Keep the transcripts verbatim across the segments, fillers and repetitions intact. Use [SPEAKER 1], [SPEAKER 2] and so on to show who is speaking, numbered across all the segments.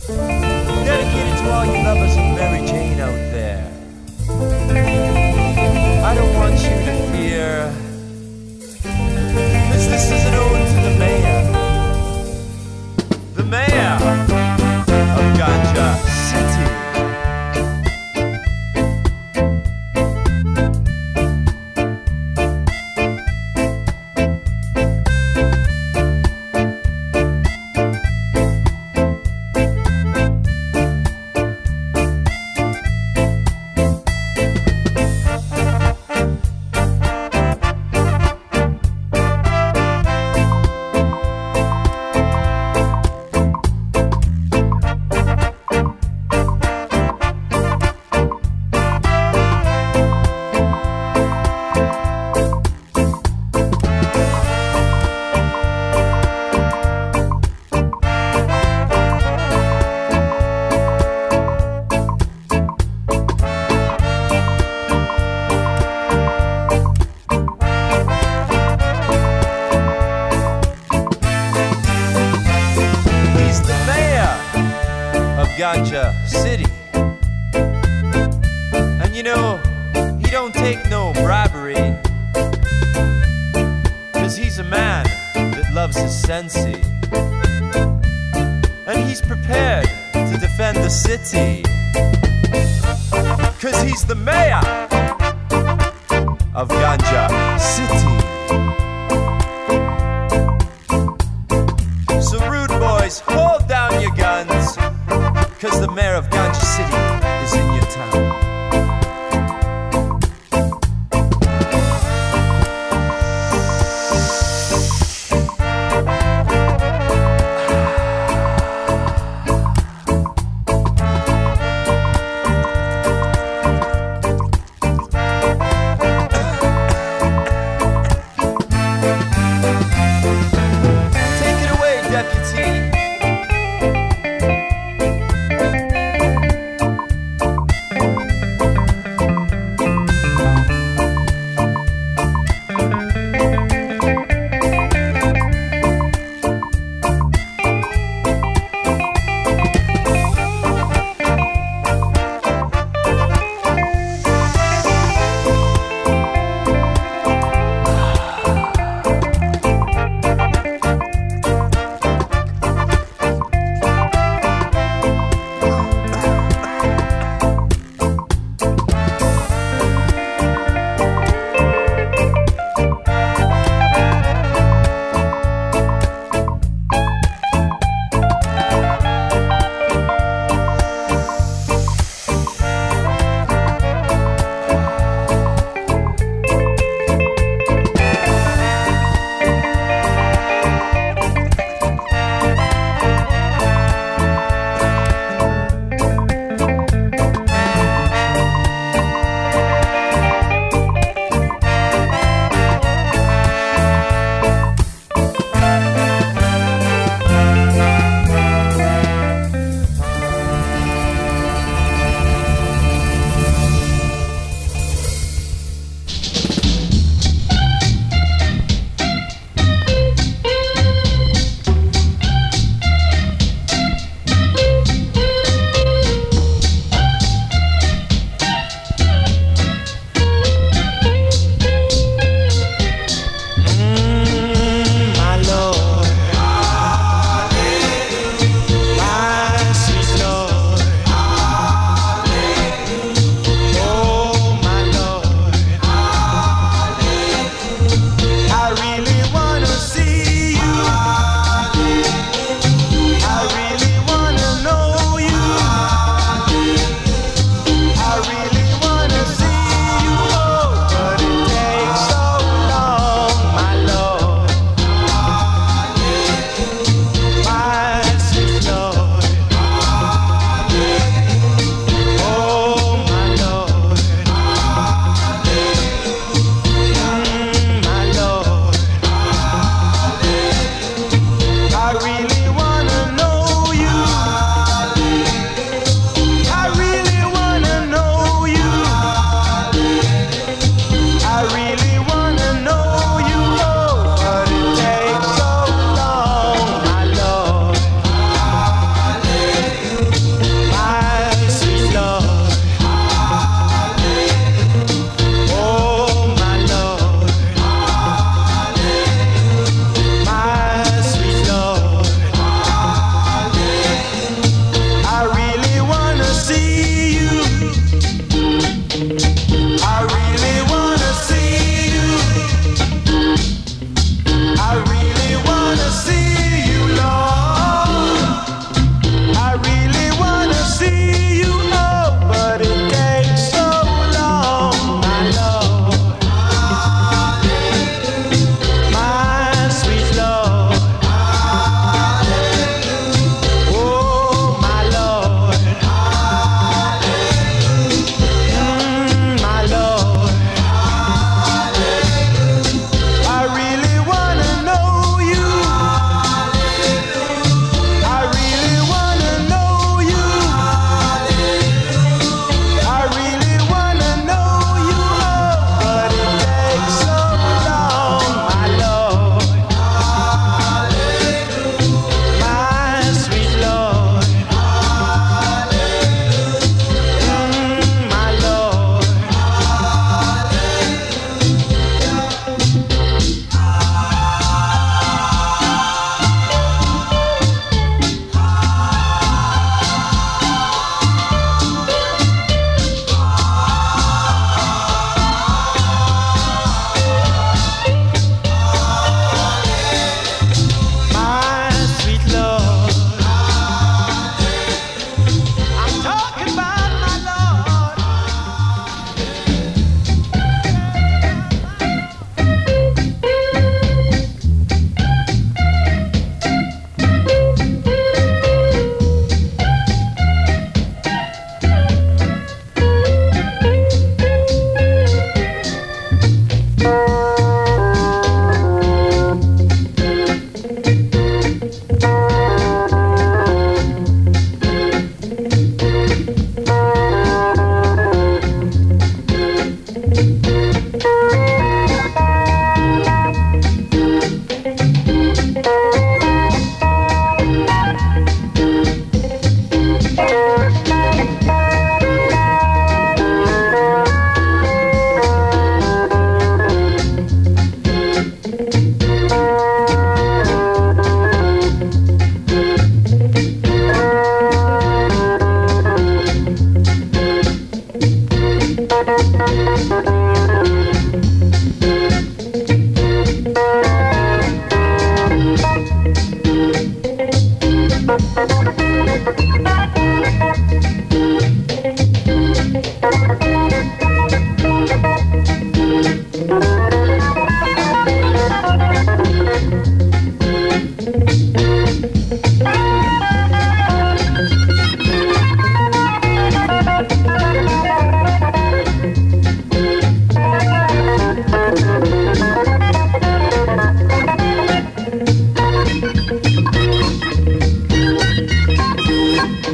[SPEAKER 1] Dedicated to all you lovers of Mary Jane out there. I don't want you to fear, 'cause this is an ode to the mayor. The mayor of Ganja City. Ganja City. And you know, he don't take no bribery, 'cause he's a man that loves his sensei. And he's prepared to defend the city, 'cause he's the mayor of Ganja City. So rude boys, hold down your guns, 'cause the mayor of Ganja City is in your town. Take it away, deputy.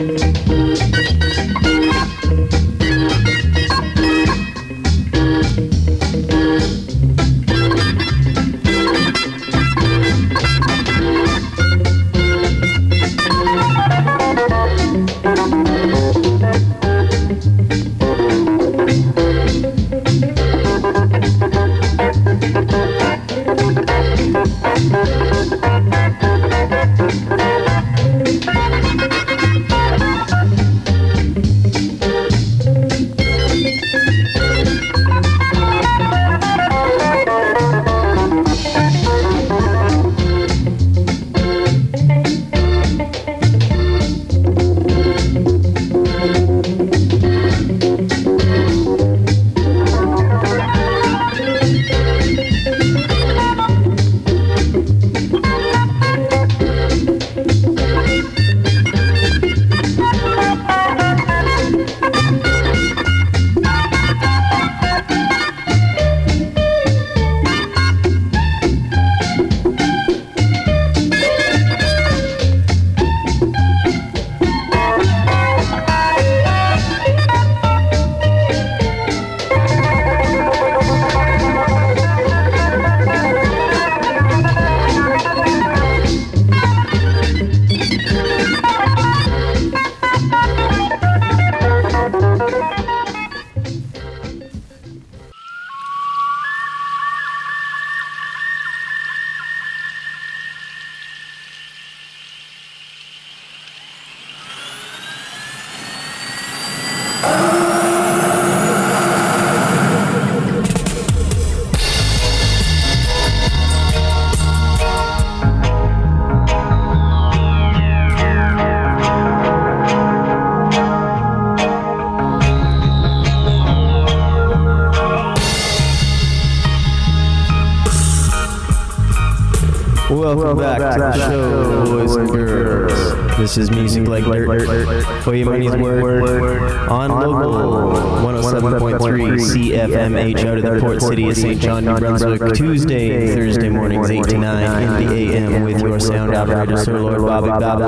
[SPEAKER 2] Welcome back to the show, boys and girls. This is Music Like Dirt for your money's worth on local one oh seven point three C F M H out of the port city of Saint John, New Brunswick, Tuesday and Thursday mornings eight to nine in the A M with your sound operator, Sir Lord Bobby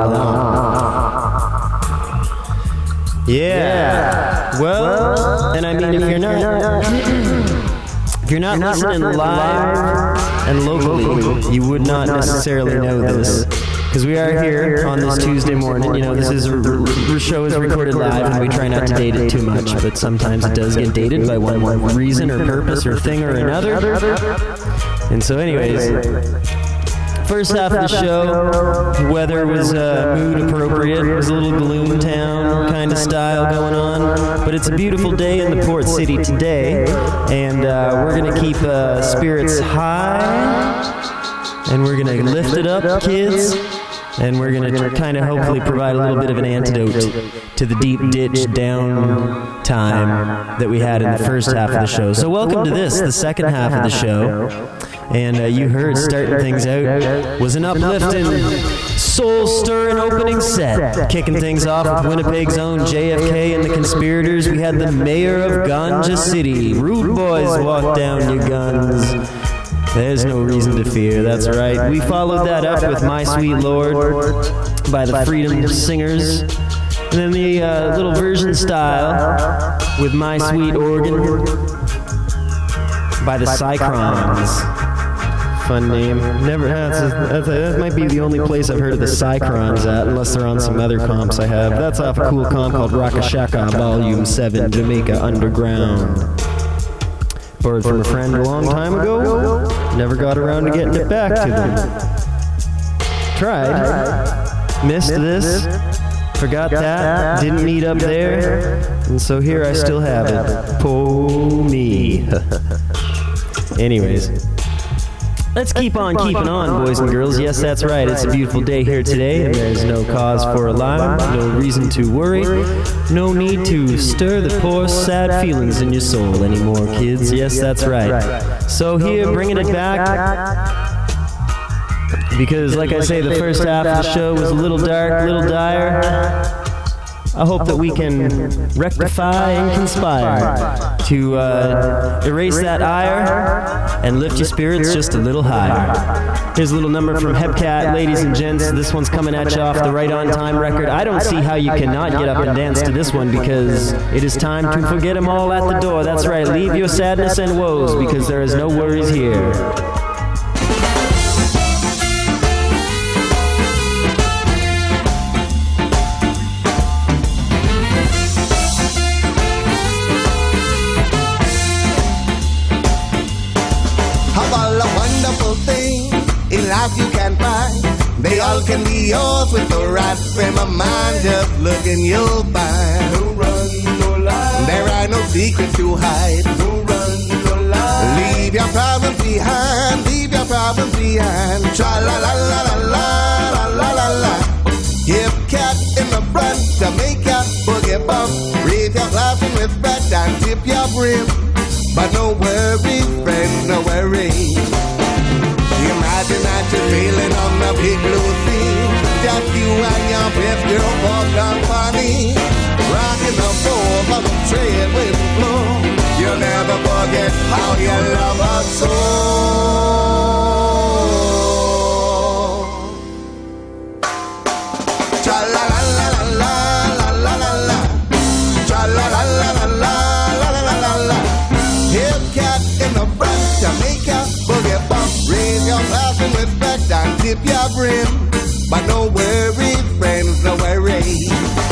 [SPEAKER 2] Babylon. Yeah. Well, and I mean, if you're not... If you're not, you're not listening live, live and locally, you would not necessarily know this. Because we are here on this Tuesday morning. You know, this is a, a show is recorded live, and we try not to date it too much, but sometimes it does get dated by one, one reason or purpose or thing or another. And so anyways, first half of the show, weather was uh, mood appropriate. It was a little Gloom Town kind of style going on. But it's a beautiful day in the port city today. And uh, we're going to keep uh, spirits high. And we're going to lift it up, kids. And we're going to kind of hopefully provide a little bit of an antidote to the deep ditch down time that we had in the first half of the show. So welcome to this, the second half of the show. And uh, you heard starting things out was an uplifting, soul-stirring opening set. Kicking things off with Winnipeg's own J F K and the Conspirators. We had the mayor of Ganja City. Rude boys, walk down your guns. There's no reason to fear, that's right. We followed that up with My Sweet Lord by the Freedom Singers. And then the uh, little version style with My Sweet Organ by the Cyclones. Fun name. Never. That's a, that's a, that might be the only place I've heard of the Cyclones at, unless they're on some other comps I have. That's off a cool comp called Rakashaka Volume seven, Jamaica Underground. Borrowed from a friend a long time ago. Never got around to getting it back to them. Tried. Missed this. Forgot that. Didn't meet up there. And so here I still have it. Po me. Anyways. Let's keep on keeping on, boys and girls. Yes, that's right. It's a beautiful day here today, and there's no cause for alarm, no reason to worry, no need to stir the poor, sad feelings in your soul anymore, kids. Yes, that's right. So here, bringing it back, because like I say, the first half of the show was a little dark, a little dire. I hope that we can rectify and conspire to uh, erase that ire and lift your spirits just a little higher. Here's a little number from Hepcat, ladies and gents. This one's coming at you off the Right On Time record. I don't see how you cannot get up and dance to this one, because it is time to forget them all at the door. That's right, leave your sadness and woes, because there is no worries here.
[SPEAKER 3] In life you can find, they all can be yours with the right frame of mind. Just looking, you'll find. No run, no lie. There are no secrets to hide. No run, no lie. Leave your problems behind. Leave your problems behind. Tra la la la la la la la la. Give cat in the front to make your boogie bump. Raise your glass in respect and tip your brim. But no worries, friend, no worries. Imagine that you're feeling on the big blue sea. Just you and your best girl for company. Rocking the floor of the tread with the floor. You'll never forget how you love her so. Cha la la la la la la la la. Cha la la la la la la la la. Hip cat in the front to make ya boogie bump. Raise your glass in respect and tip your brim. But no worries, friends, no worries.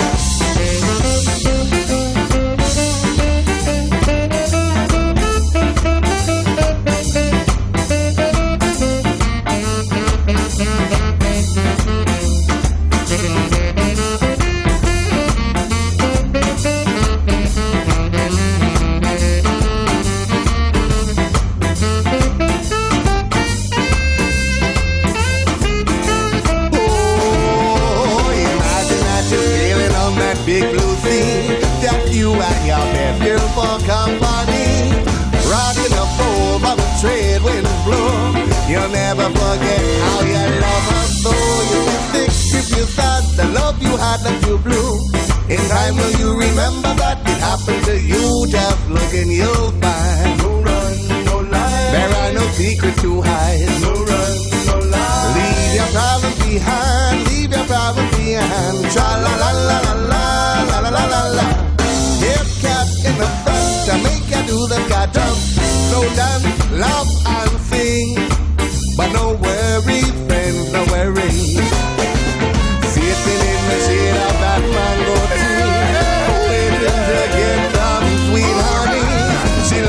[SPEAKER 3] Big blue sea, just you and your best girl for company. Rocking the bowl by the trade wind blow. You'll never forget how you love her so. You'll be sick if you thought the love you had left you blue. In time will you remember that it happened to you? Just looking, you'll find. No run, no lie. There are no secrets to hide. No run, no lie. Leave your problems behind. Leave your problems behind. Tra la la la la la. La la la la. Hip cat in the front to make you do the cat jump. So dance, laugh and sing. But no worries, friends, no worries. Sitting in the shade of that mango tree, waiting to get some sweet honey. She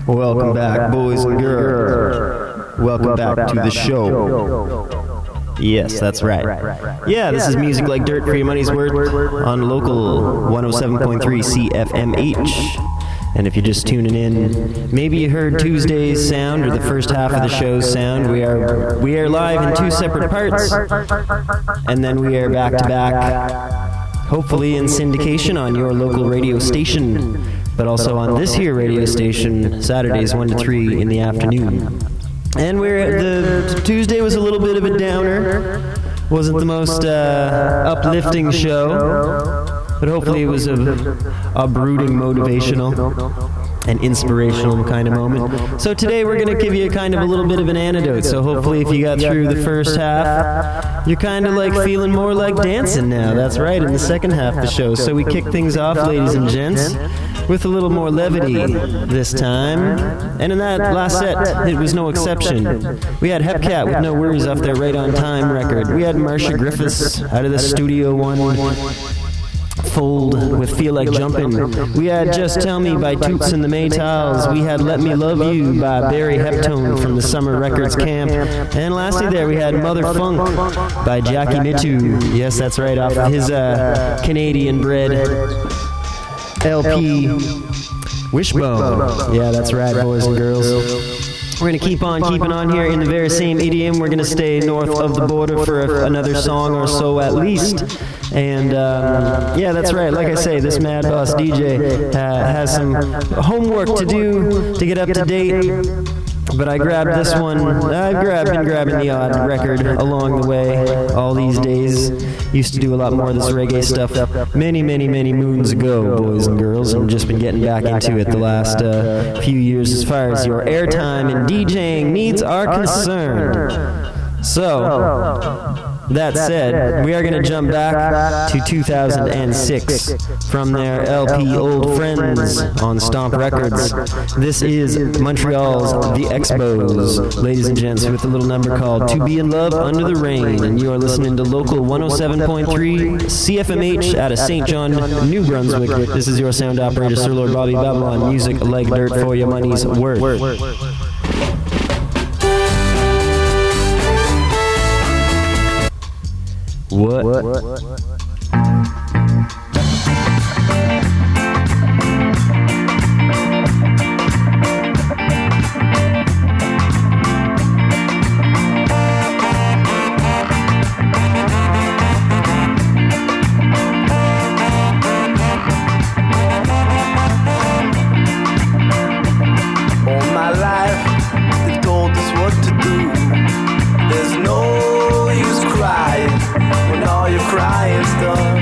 [SPEAKER 2] Welcome back, boys and girls. Welcome back to the show. Yes, that's right. Yeah, this is Music Like Dirt for your money's worth on local one oh seven point three C F M H. And if you're just tuning in, maybe you heard Tuesday's sound or the first half of the show's sound. We are we are live in two separate parts, and then we are back to back, hopefully in syndication on your local radio station, but also on this here radio station, Saturdays one to three in the afternoon. And we're the Tuesday was a little bit of a downer. Wasn't the most uh, uplifting show, but hopefully it was a, a brooding, motivational, and inspirational kind of moment. So today we're going to give you a kind of a little bit of an antidote. So hopefully if you got through the first half, you're kind of like feeling more like dancing now. That's right, in the second half of the show. So we kick things off, ladies and gents, with a little more levity this time. And in that last set, it was no exception. We had Hepcat with No Worries off their Right on Time record. We had Marcia Griffiths out of the Studio One fold with Feel Like Jumpin'. We had Just Tell Me by Toots and the Maytals. We had Let Me Love You by Barry Heptone from the Summer Records Camp. And lastly there we had Mother Funk by Jackie Mittoo. Yes, that's right, off of his uh, Canadian-bred L P Wishbone. Yeah, that's right, boys and girls. We're going to keep on keeping on here in the very same idiom. We're going to stay north of the border for a, another song or so at least. And um, yeah, that's right. Like I say, this Mad Boss D J uh, has some homework to do to get up to date. But I grabbed this one. I've grabbed, been grabbing the odd record along the way all these days. Used to do a lot more of this reggae stuff many, many, many moons ago, boys and girls, and just been getting back into it the last uh, few years as far as your airtime and DJing needs are concerned. So, that said, we are going to jump back to two thousand six from their L P Old Friends on Stomp Records. This is Montreal's The Expos, ladies and gents, with a little number called To Be in Love Under the Rain. And you are listening to local one oh seven point three C F M H out of Saint John, New Brunswick. This is your sound operator, Sir Lord Bobby Babylon. Music like dirt for your money's worth. What? what? what?
[SPEAKER 3] All my life, they've told us what to do. There's no use crying when all your crying's done.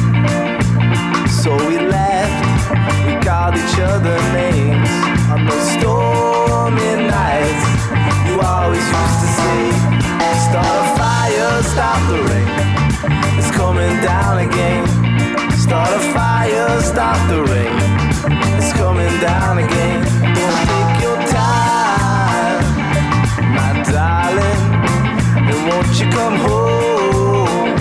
[SPEAKER 3] So we left, we called each other names on those stormy nights. You always used to say, start a fire, stop the rain, it's coming down again. Start a fire, stop the rain, it's coming down again. Don't take your time, my darling, and won't you come home?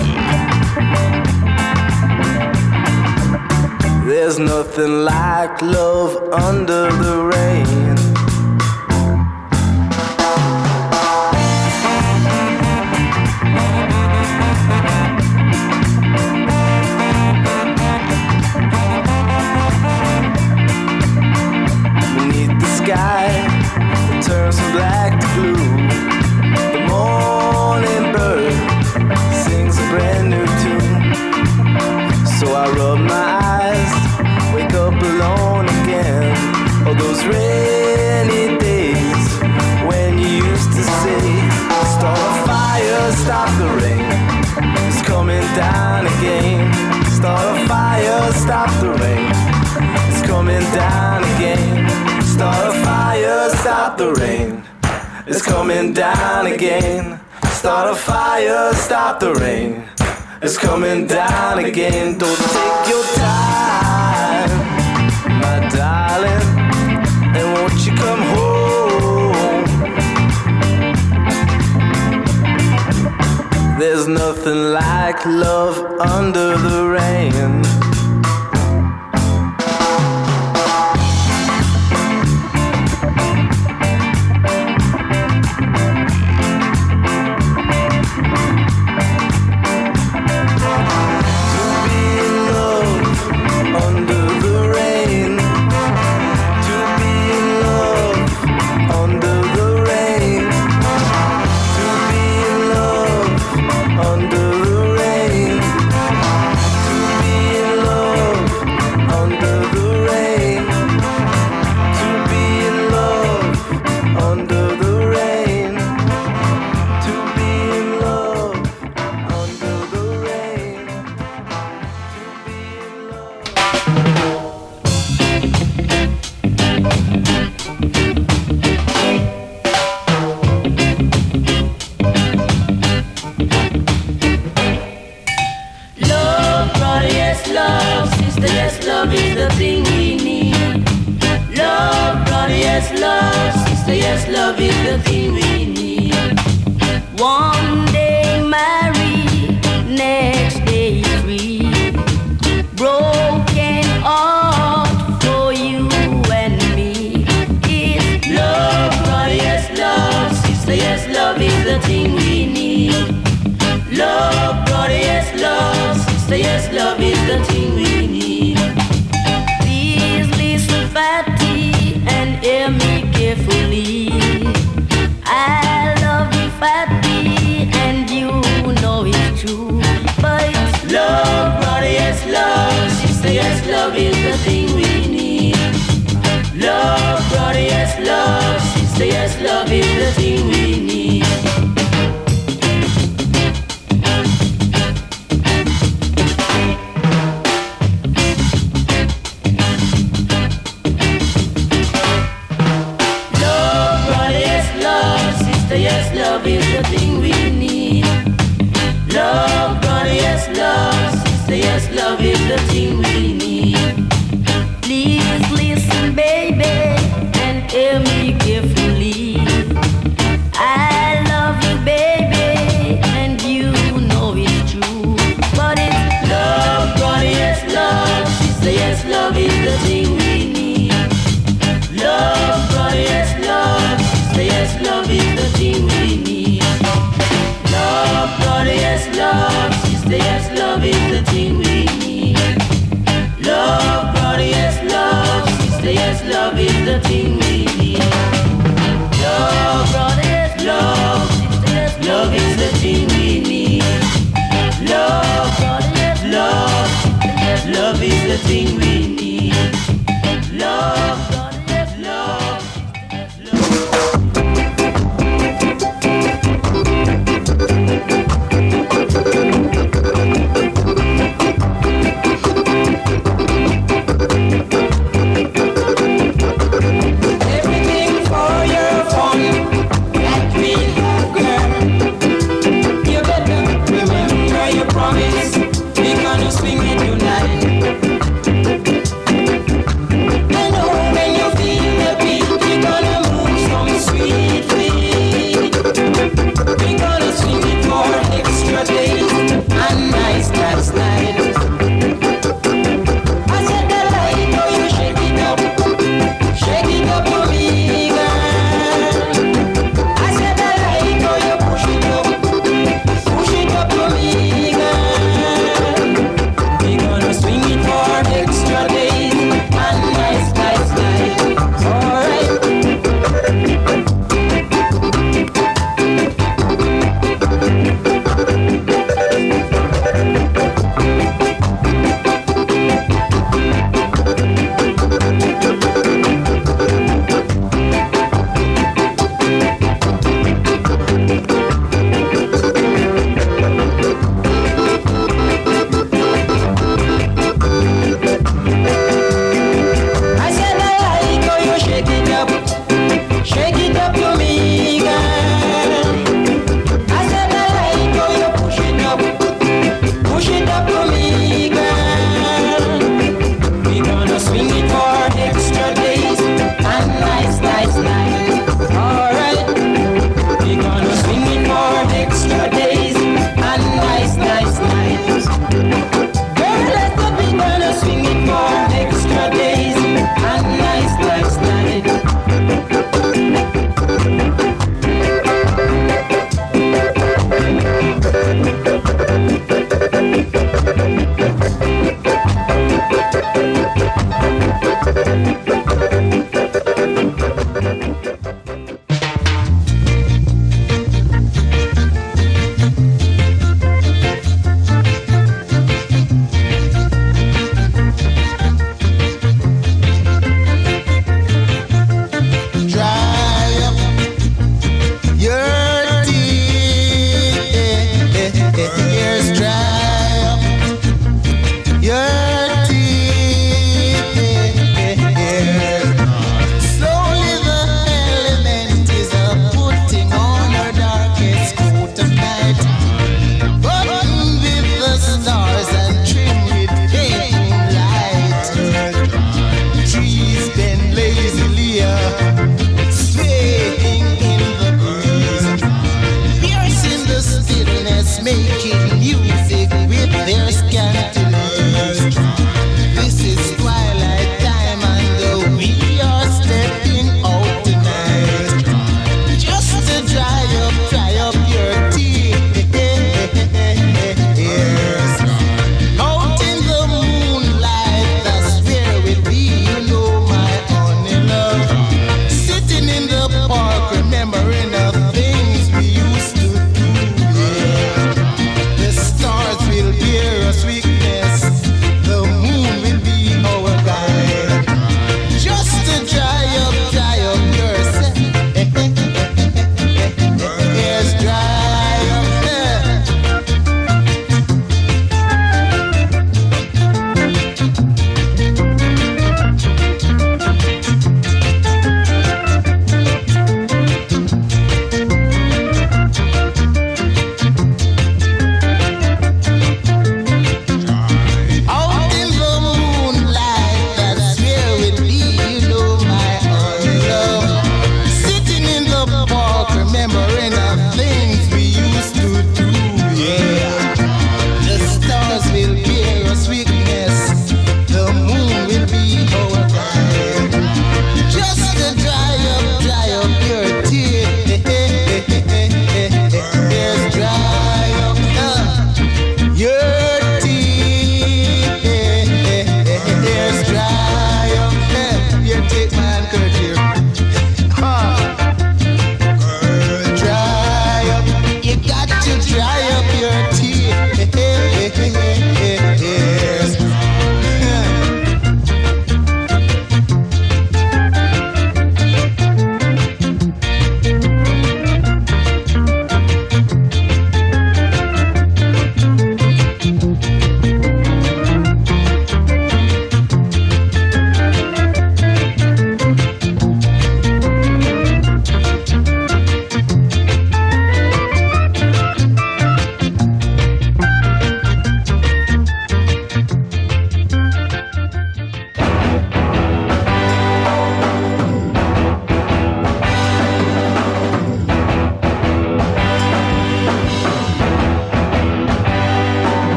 [SPEAKER 3] There's nothing like love under the rain. Beneath the sky, it turns from black to blue. The morning bird sings a brand new tune. So I rub my eyes, wake up alone again. Oh, those rainy days when you used to say, start a fire, stop the rain, it's coming down again. Start a fire, stop the rain, it's coming down again. Start a fire, stop the rain, it's coming down again. Start a fire, stop the rain, it's coming down again. Don't take your time, my darling, and won't you come home? There's nothing like love under the rain.
[SPEAKER 4] yes, love, sister, yes, love is the thing we need. One day married, next day free. Broken heart for you and me. It's love, brother, yes, love, sister, yes, love is the thing we need. Love, brother, yes, love, sister, yes, love is the thing we need. Please listen, Fatty, and hear me carefully. I love you, Fatty, and you know it's true. But it's love, brother, yes, love, sister, yes, love is the thing we need. Love, brother, yes, love, sister, yes, love is the thing we need. Yes, love is the thing we need. Love, brother, yes, love, sister, yes, love is the thing we need. Please listen, baby, and hear me carefully. I love you, baby, and you know it's true. But it's love, brother, yes, love, sister, yes, love is the thing we need. Love, brother, yes, love, sister, yes, love is the thing we need. Love, brother, yes, love, sister, yes, love is the thing we need. Love, brother, yes, love, sister, yes, love is the thing we need.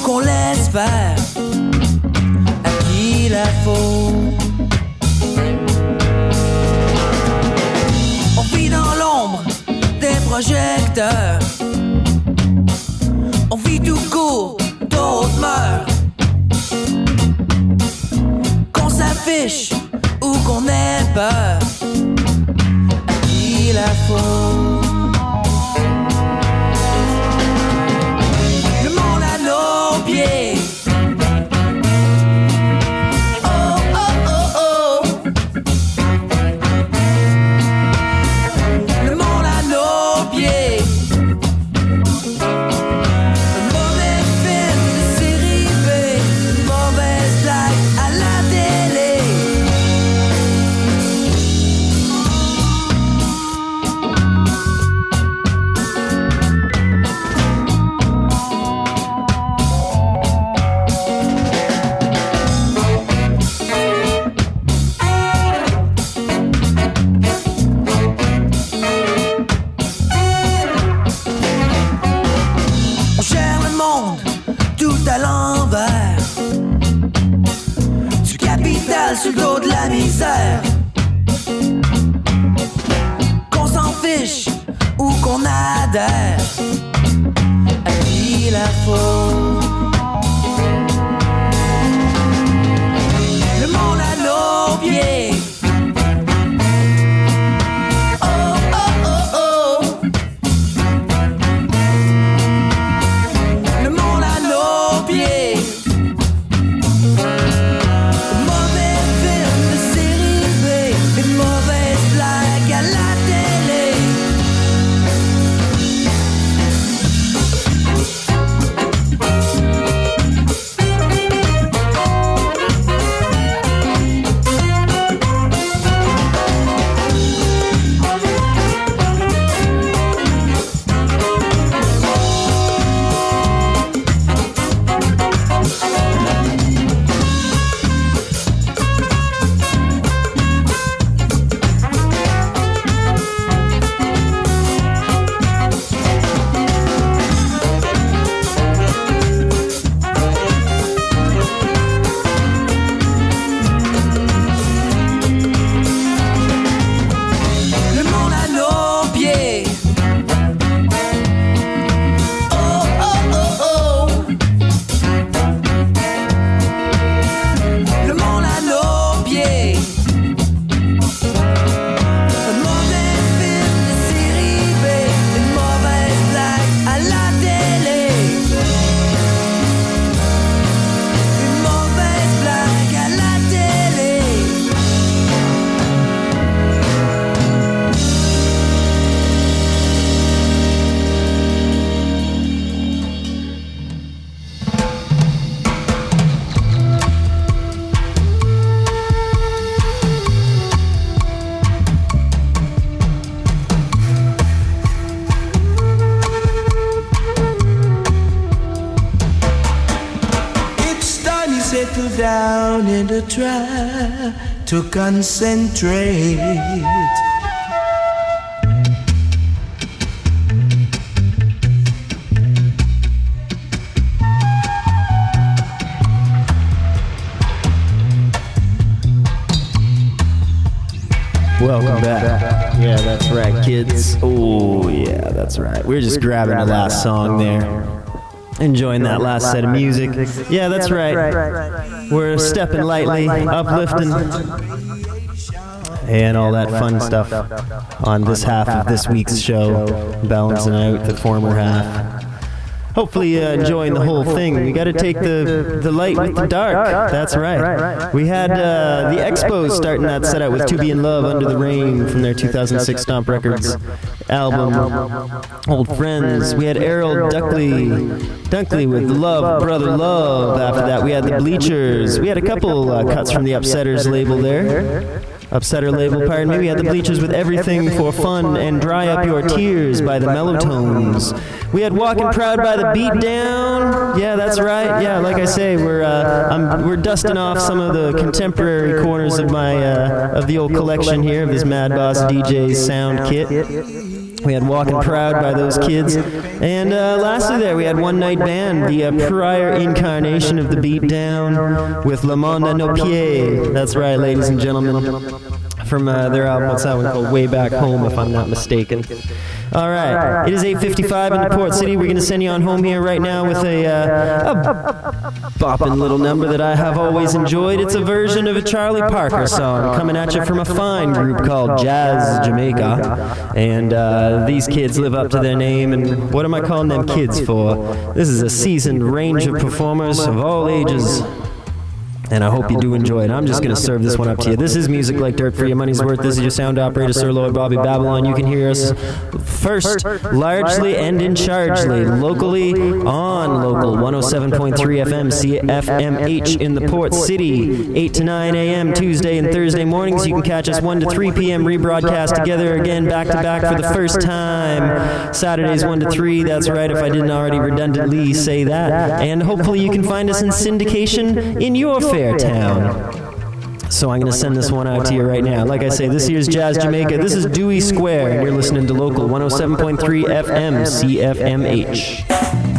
[SPEAKER 5] qu'on laisse faire à qui la faute. On vit dans l'ombre des projecteurs, on vit tout court, d'autres meurent. Qu'on s'affiche ou qu'on ait peur, à qui la faute. Le monde à nos pieds. Oh, oh, oh, oh. Le monde à nos pieds. Un mauvais film de série B, une mauvaise blague à la télé. On gère le monde tout à l'envers, du capital sur le dos de la misère. Qu'on s'en fiche ou qu'on adhère, à qui la faute. Le monde à nos pieds. Oh, oh, oh, oh. Le monde à nos pieds. Un mauvais film de série B, une mauvaise blague à la télé. Le monde à nos pieds. Oh, oh, oh, oh. Le monde à nos pieds. Un mauvais film de série B, une mauvaise blague à la télé. Une mauvaise blague à la télé.
[SPEAKER 6] It's time you settle down and to try to concentrate.
[SPEAKER 2] Welcome back. Yeah, that's right, kids. Oh, yeah, that's right. We're just grabbing the last song there. Enjoying that last set of music. Yeah, that's right. We're stepping lightly, uplifting, and all that fun stuff on this half of this week's show, balancing out the former half. Hopefully uh, enjoying the whole thing. We got to take the the light with the dark. That's right. We had uh, the Expos starting that set out with "To Be in Love Under the Rain" from their two thousand six Stomp Records album, Old Friends. We had Errol Dunkley, Dunkley with "Love, Brother, Love." After that, we had the Bleachers. We had a couple uh, cuts from the Upsetters label there. Upsetter label, pardon me. We had the Bleachers with "Everything for Fun" and "Dry Up Your Tears" by the Mellotones. We had "Walking Proud" by the Beatdown. Yeah, that's right. Yeah, like I say, we're uh, I'm, we're dusting off some of the contemporary corners of my uh, of the old collection here of this Mad Boss D J sound kit. We had Walking Proud by those kids. And uh, lastly there, we had One Night Band, the uh, prior incarnation of the Beatdown with Le Monde à nos pieds. That's right, ladies and gentlemen. From uh, their album, what's that one called? Way Back Home, if I'm not mistaken. All right, it is eight fifty-five in the Port City. We're going to send you on home here right now with a, uh, a bopping little number that I have always enjoyed. It's a version of a Charlie Parker song coming at you from a fine group called Jazz Jamaica. And uh, these kids live up to their name, and what am I calling them kids for? This is a seasoned range of performers of all ages. And I hope you do enjoy it. I'm just going to serve this one up to you. This is Music Like Dirt for your money's worth. This is your sound operator, Sir Lloyd Bobby Babylon. You can hear us first, largely and in chargely, locally on local one oh seven point three F M, C F M H in the Port City, eight to nine a.m. Tuesday and Thursday mornings. You can catch us one to three p.m. rebroadcast together again back to back for the first time. Saturdays one to three, that's right, if I didn't already redundantly say that. And hopefully you can find us in syndication in your fair town. So I'm going to send this one out to you right now. Like I say, this here's Jazz Jamaica. This is Dewey Square, and you're listening to local one oh seven point three F M, C F M H.